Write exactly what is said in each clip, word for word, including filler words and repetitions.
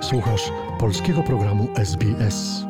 Słuchasz polskiego programu S B S.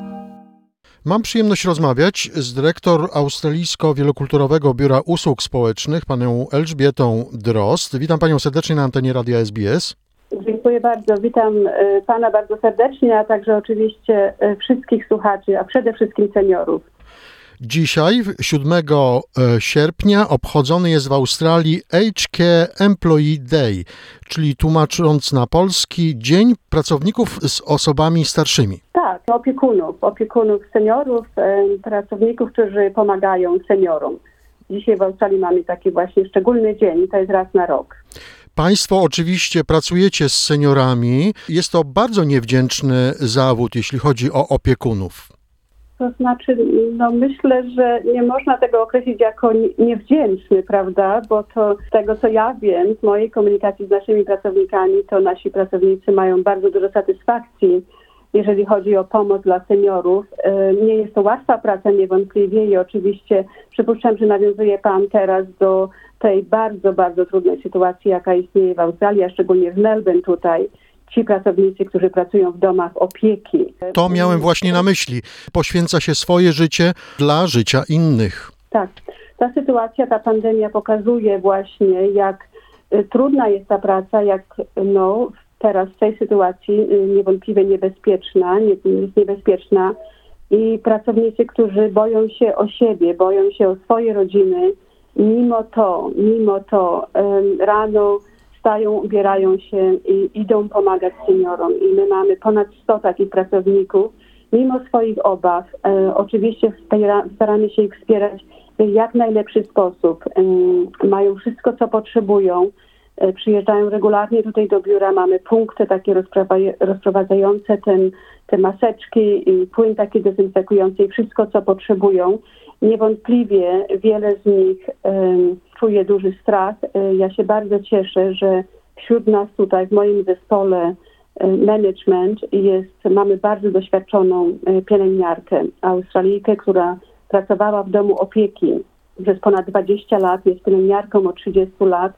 Mam przyjemność rozmawiać z dyrektor Australijsko-Wielokulturowego Biura Usług Społecznych, panią Elżbietą Drozd. Witam panią serdecznie na antenie Radia S B S. Dziękuję bardzo. Witam pana bardzo serdecznie, a także oczywiście wszystkich słuchaczy, a przede wszystkim seniorów. Dzisiaj, siódmego sierpnia, obchodzony jest w Australii Aged Care Employee Day, czyli tłumacząc na polski Dzień Pracowników z osobami starszymi. Tak, opiekunów, opiekunów seniorów, pracowników, którzy pomagają seniorom. Dzisiaj w Australii mamy taki właśnie szczególny dzień, to jest raz na rok. Państwo oczywiście pracujecie z seniorami. Jest to bardzo niewdzięczny zawód, jeśli chodzi o opiekunów. To znaczy, no myślę, że nie można tego określić jako niewdzięczny, prawda? Bo to z tego, co ja wiem, z mojej komunikacji z naszymi pracownikami, to nasi pracownicy mają bardzo dużo satysfakcji, jeżeli chodzi o pomoc dla seniorów. Nie jest to łatwa praca niewątpliwie i oczywiście przypuszczam, że nawiązuje pan teraz do tej bardzo, bardzo trudnej sytuacji, jaka istnieje w Australii, a szczególnie w Melbourne tutaj. Ci pracownicy, którzy pracują w domach opieki. To miałem właśnie na myśli. Poświęca się swoje życie dla życia innych. Tak. Ta sytuacja, ta pandemia pokazuje właśnie, jak trudna jest ta praca, jak no, teraz w tej sytuacji niewątpliwie niebezpieczna, nie, jest niebezpieczna i pracownicy, którzy boją się o siebie, boją się o swoje rodziny, mimo to, mimo to um, rano wstają, ubierają się i idą pomagać seniorom. I my mamy ponad sto takich pracowników. Mimo swoich obaw, e, oczywiście wspiera, staramy się ich wspierać w jak najlepszy sposób. E, mają wszystko, co potrzebują. E, przyjeżdżają regularnie tutaj do biura. Mamy punkty takie rozprowadzające ten, te maseczki i płyn taki dezynfekujący i wszystko, co potrzebują. Niewątpliwie wiele z nich um, czuje duży strach. Ja się bardzo cieszę, że wśród nas tutaj w moim zespole management jest, mamy bardzo doświadczoną pielęgniarkę, Australijkę, która pracowała w domu opieki przez ponad dwadzieścia lat, jest pielęgniarką od trzydziestu lat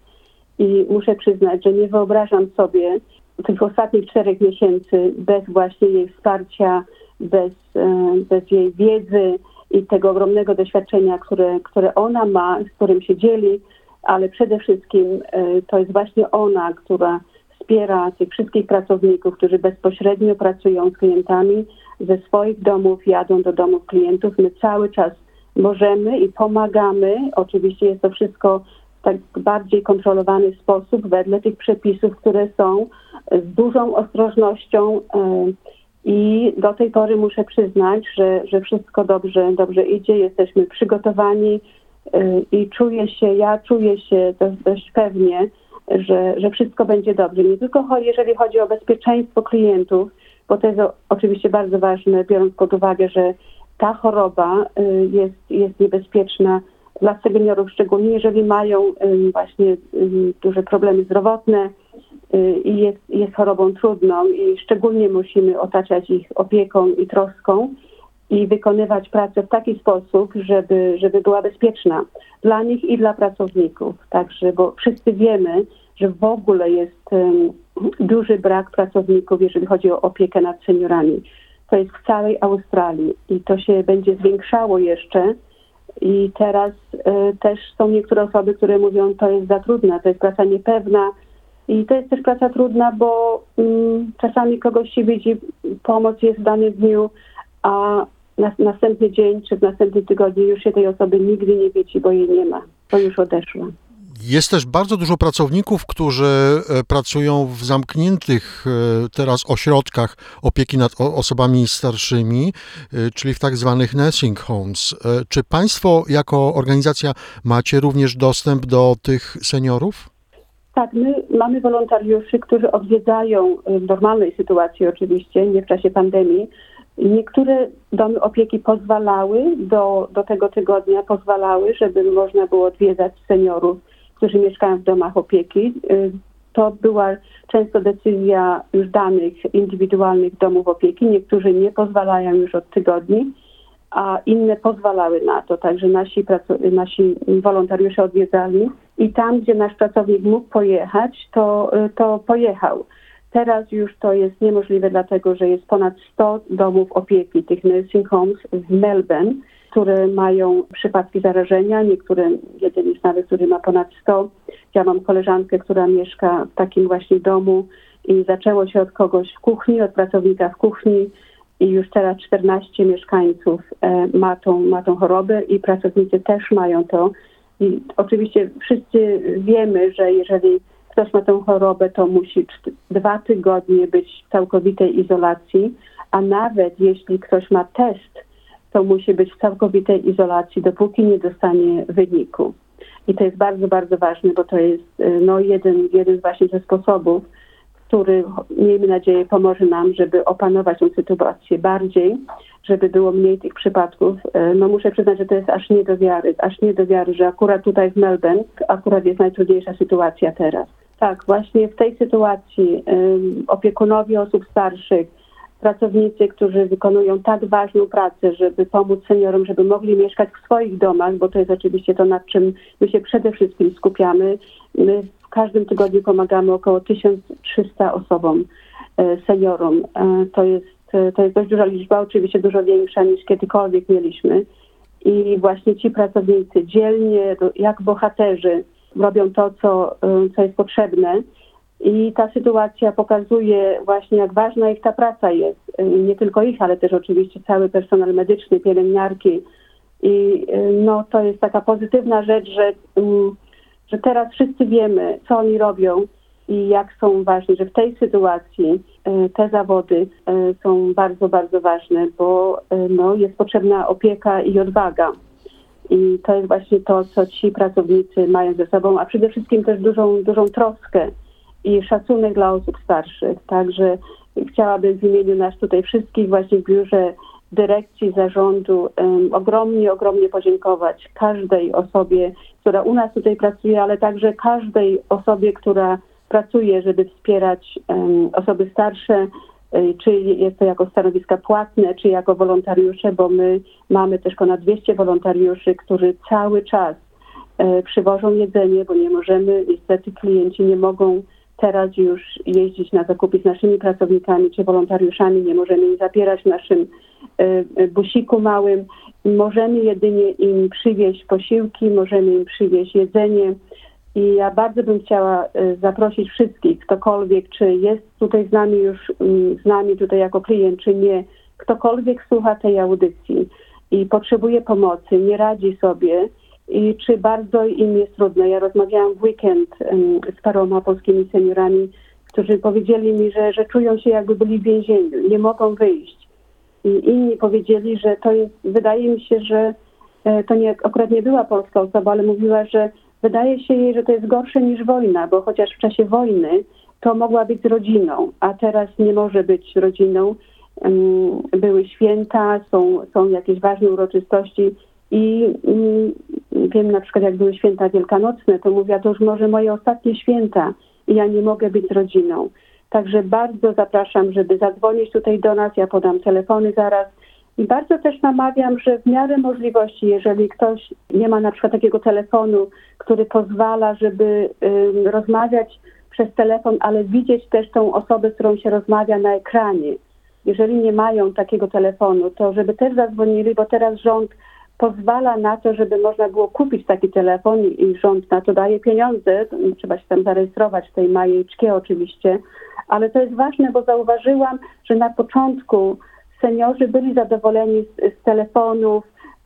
i muszę przyznać, że nie wyobrażam sobie tych ostatnich czterech miesięcy bez właśnie jej wsparcia, bez, bez jej wiedzy i tego ogromnego doświadczenia, które, które ona ma, z którym się dzieli, ale przede wszystkim y, to jest właśnie ona, która wspiera tych wszystkich pracowników, którzy bezpośrednio pracują z klientami, ze swoich domów jadą do domów klientów. My cały czas możemy i pomagamy. Oczywiście jest to wszystko w tak bardziej kontrolowany sposób, wedle tych przepisów, które są, z dużą ostrożnością. Y, I do tej pory muszę przyznać, że, że wszystko dobrze, dobrze idzie, jesteśmy przygotowani yy, i czuję się, ja czuję się dość, dość pewnie, że, że wszystko będzie dobrze. Nie tylko jeżeli chodzi o bezpieczeństwo klientów, bo to jest o, oczywiście bardzo ważne, biorąc pod uwagę, że ta choroba yy, jest, jest niebezpieczna dla seniorów, szczególnie jeżeli mają yy, właśnie yy, duże problemy zdrowotne, i jest, jest chorobą trudną i szczególnie musimy otaczać ich opieką i troską i wykonywać pracę w taki sposób, żeby, żeby była bezpieczna dla nich i dla pracowników. Także, bo wszyscy wiemy, że w ogóle jest um, duży brak pracowników, jeżeli chodzi o opiekę nad seniorami. To jest w całej Australii i to się będzie zwiększało jeszcze. I teraz y, też są niektóre osoby, które mówią, to jest za trudne, to jest praca niepewna. I to jest też praca trudna, bo mm, czasami kogoś się widzi, pomoc jest w danym dniu, a na, następny dzień czy w następnym tygodniu już się tej osoby nigdy nie widzi, bo jej nie ma, bo już odeszła. Jest też bardzo dużo pracowników, którzy pracują w zamkniętych teraz ośrodkach opieki nad osobami starszymi, czyli w tak zwanych nursing homes. Czy państwo jako organizacja macie również dostęp do tych seniorów? Tak, my mamy wolontariuszy, którzy odwiedzają w normalnej sytuacji oczywiście, nie w czasie pandemii. Niektóre domy opieki pozwalały do, do tego tygodnia, pozwalały, żeby można było odwiedzać seniorów, którzy mieszkają w domach opieki. To była często decyzja już danych indywidualnych domów opieki. Niektórzy nie pozwalają już od tygodni, a inne pozwalały na to. Także nasi, pracu- nasi wolontariusze odwiedzali i tam, gdzie nasz pracownik mógł pojechać, to, to pojechał. Teraz już to jest niemożliwe, dlatego że jest ponad sto domów opieki, tych nursing homes w Melbourne, które mają przypadki zarażenia, niektóre, jeden jest nawet, który ma ponad sto. Ja mam koleżankę, która mieszka w takim właśnie domu i zaczęło się od kogoś w kuchni, od pracownika w kuchni i już teraz czternaście mieszkańców e, ma, tą, ma tą chorobę i pracownicy też mają to. I oczywiście wszyscy wiemy, że jeżeli ktoś ma tę chorobę, to musi dwa tygodnie być w całkowitej izolacji, a nawet jeśli ktoś ma test, to musi być w całkowitej izolacji, dopóki nie dostanie wyniku. I to jest bardzo, bardzo ważne, bo to jest no, jeden, jeden właśnie ze sposobów, który, miejmy nadzieję, pomoże nam, żeby opanować tę sytuację bardziej, żeby było mniej tych przypadków. No muszę przyznać, że to jest aż nie do wiary, aż nie do wiary, że akurat tutaj w Melbourne akurat jest najtrudniejsza sytuacja teraz. Tak, właśnie w tej sytuacji um, opiekunowie osób starszych, pracownicy, którzy wykonują tak ważną pracę, żeby pomóc seniorom, żeby mogli mieszkać w swoich domach, bo to jest oczywiście to, nad czym my się przede wszystkim skupiamy. My w każdym tygodniu pomagamy około tysiąc trzysta osobom, e, seniorom. E, to jest, to jest dość duża liczba, oczywiście dużo większa niż kiedykolwiek mieliśmy. I właśnie ci pracownicy dzielnie, jak bohaterzy, robią to, co, co jest potrzebne. I ta sytuacja pokazuje właśnie, jak ważna ich ta praca jest. Nie tylko ich, ale też oczywiście cały personel medyczny, pielęgniarki. I no, to jest taka pozytywna rzecz, że, że teraz wszyscy wiemy, co oni robią i jak są ważni, że w tej sytuacji te zawody są bardzo, bardzo ważne, bo no, jest potrzebna opieka i odwaga. I to jest właśnie to, co ci pracownicy mają ze sobą, a przede wszystkim też dużą, dużą troskę i szacunek dla osób starszych. Także chciałabym w imieniu nas tutaj wszystkich właśnie w biurze dyrekcji, zarządu um, ogromnie, ogromnie podziękować każdej osobie, która u nas tutaj pracuje, ale także każdej osobie, która pracuje, żeby wspierać um, osoby starsze, czy jest to jako stanowiska płatne, czy jako wolontariusze, bo my mamy też ponad dwieście wolontariuszy, którzy cały czas e, przywożą jedzenie, bo nie możemy, niestety klienci nie mogą teraz już jeździć na zakupy z naszymi pracownikami czy wolontariuszami, nie możemy im zabierać w naszym e, busiku małym. Możemy jedynie im przywieźć posiłki, możemy im przywieźć jedzenie. I ja bardzo bym chciała zaprosić wszystkich, ktokolwiek, czy jest tutaj z nami już, z nami tutaj jako klient, czy nie, ktokolwiek słucha tej audycji i potrzebuje pomocy, nie radzi sobie i czy bardzo im jest trudno. Ja rozmawiałam w weekend z paroma polskimi seniorami, którzy powiedzieli mi, że, że czują się jakby byli w więzieniu, nie mogą wyjść. I inni powiedzieli, że to jest, wydaje mi się, że to nie, akurat nie była polska osoba, ale mówiła, że wydaje się jej, że to jest gorsze niż wojna, bo chociaż w czasie wojny to mogła być rodziną, a teraz nie może być rodziną. Były święta, są, są jakieś ważne uroczystości i wiem na przykład, jak były święta wielkanocne, to mówiła, to już może moje ostatnie święta i ja nie mogę być z rodziną. Także bardzo zapraszam, żeby zadzwonić tutaj do nas, ja podam telefony zaraz. I bardzo też namawiam, że w miarę możliwości, jeżeli ktoś nie ma na przykład takiego telefonu, który pozwala, żeby y, rozmawiać przez telefon, ale widzieć też tą osobę, z którą się rozmawia na ekranie. Jeżeli nie mają takiego telefonu, to żeby też zadzwonili, bo teraz rząd pozwala na to, żeby można było kupić taki telefon i rząd na to daje pieniądze. Trzeba się tam zarejestrować w tej majeczkie oczywiście, ale to jest ważne, bo zauważyłam, że na początku seniorzy byli zadowoleni z, z telefonów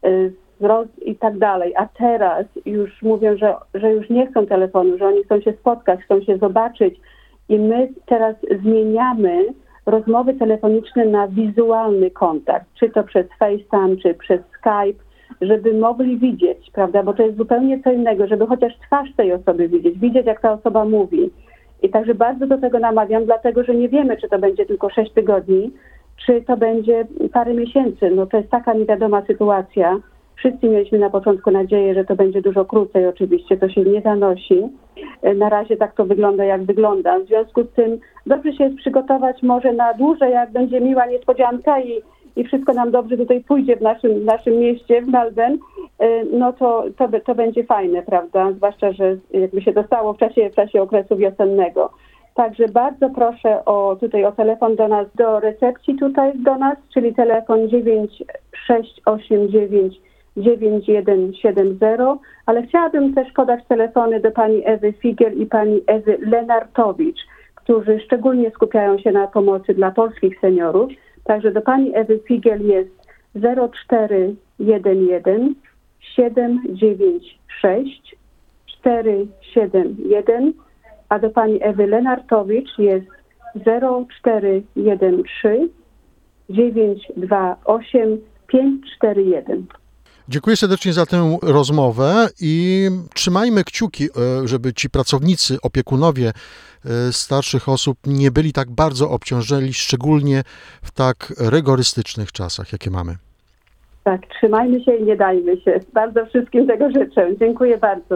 z roz, i tak dalej, a teraz już mówią, że, że już nie chcą telefonu, że oni chcą się spotkać, chcą się zobaczyć i my teraz zmieniamy rozmowy telefoniczne na wizualny kontakt, czy to przez FaceTime, czy przez Skype, żeby mogli widzieć, prawda, bo to jest zupełnie co innego, żeby chociaż twarz tej osoby widzieć, widzieć jak ta osoba mówi. I także bardzo do tego namawiam, dlatego że nie wiemy, czy to będzie tylko sześć tygodni, czy to będzie parę miesięcy. No to jest taka niewiadoma sytuacja. Wszyscy mieliśmy na początku nadzieję, że to będzie dużo krócej oczywiście, to się nie zanosi. Na razie tak to wygląda, jak wygląda. W związku z tym dobrze się jest przygotować może na dłużej, jak będzie miła niespodzianka i, i wszystko nam dobrze tutaj pójdzie w naszym, w naszym mieście, w Melbourne, no to, to, to będzie fajne, prawda? Zwłaszcza, że jakby się to stało w czasie, w czasie okresu wiosennego. Także bardzo proszę o tutaj o telefon do nas, do recepcji tutaj do nas, czyli telefon dziewięć sześć osiem dziewięć dziewięć jeden siedem zero, ale chciałabym też podać telefony do pani Ewy Figiel i pani Ewy Lenartowicz, którzy szczególnie skupiają się na pomocy dla polskich seniorów. Także do pani Ewy Figiel jest zero cztery jeden jeden siedem dziewięć sześć cztery siedem jeden, a do pani Ewy Lenartowicz jest zero cztery jeden trzy dziewięć dwa osiem pięć cztery jeden. Dziękuję serdecznie za tę rozmowę i trzymajmy kciuki, e, żeby ci pracownicy, opiekunowie e, starszych osób nie byli tak bardzo obciążeni, szczególnie w tak rygorystycznych czasach, jakie mamy. Tak, trzymajmy się i nie dajmy się. Bardzo wszystkim tego życzę. Dziękuję bardzo.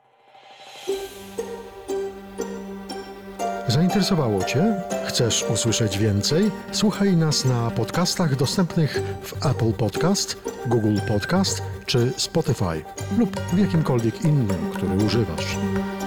Zainteresowało Cię? Chcesz usłyszeć więcej? Słuchaj nas na podcastach dostępnych w Apple Podcast, Google Podcast czy Spotify lub w jakimkolwiek innym, który używasz.